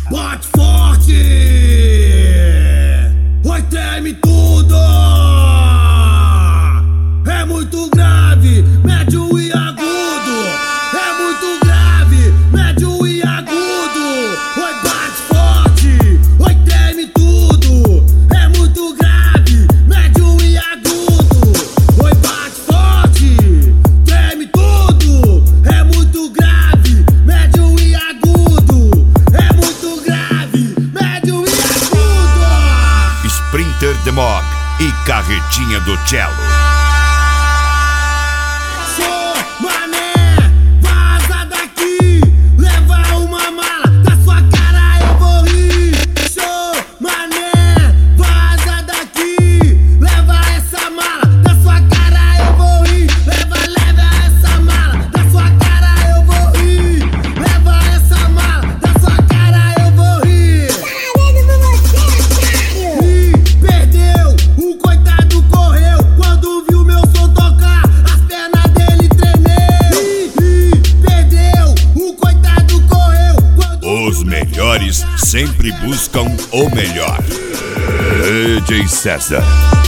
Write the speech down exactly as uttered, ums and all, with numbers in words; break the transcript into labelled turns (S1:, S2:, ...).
S1: Bate forte, oi, treme tudo. É muito grave, médio e agudo. É muito grave, médio e agudo. Oi, bate forte, oi, treme tudo. É muito grave, médio e agudo. Oi, bate forte, treme tudo. É muito grave, médio e agudo. É muito grave, médio e agudo.
S2: Sprinter The Mob e Carretinha do Cello. Os melhores sempre buscam o melhor. D J César.